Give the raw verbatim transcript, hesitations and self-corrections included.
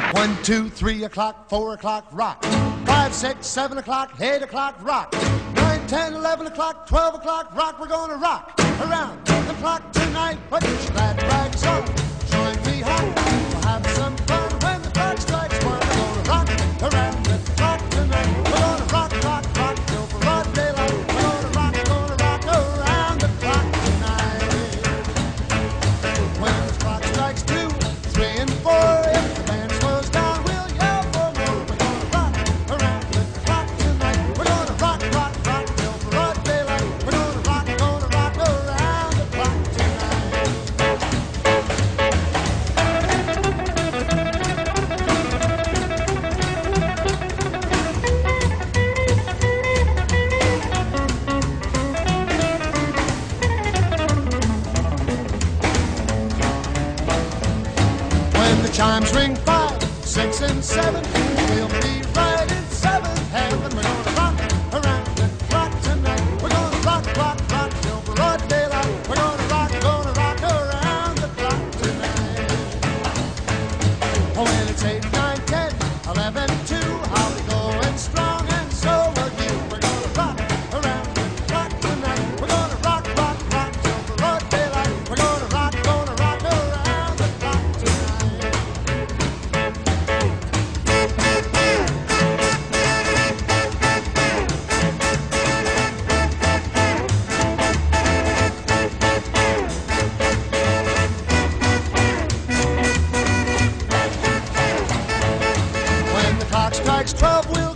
One, two, three o'clock, four o'clock, rock. Five, six, seven o'clock, eight o'clock, rock. Nine, ten, eleven o'clock, twelve o'clock, rock. We're gonna rock around the clock tonight. Put your glad rags on, join me home. We'll have some fun when the clock strikes one. We're gonna rock around the clock tonight. We're gonna rock, rock, rock till broad daylight. We're gonna rock, gonna rock around the clock tonight. When the clock strikes two, three, and four, if the band slows down, we'll yell for more. We're gonna rock around the clock tonight. We're gonna rock, rock, rock till broad daylight. We're gonna rock, gonna rock around the clock tonight. When the chimes ring five, six, and seven, we'll be right in seventh heaven. We're gonna rock around the clock tonight. We're gonna rock, rock, rock till broad daylight. We're gonna rock, gonna rock around the clock tonight. Oh, when it's eight, nine, ten, eleven, two, I'll be going strong, and so will you. We're gonna rock around the clock tonight. We're gonna rock, rock, rock till broad daylight. We're gonna rock, gonna rock around the clock tonight. When the clock strikes twelve, we'll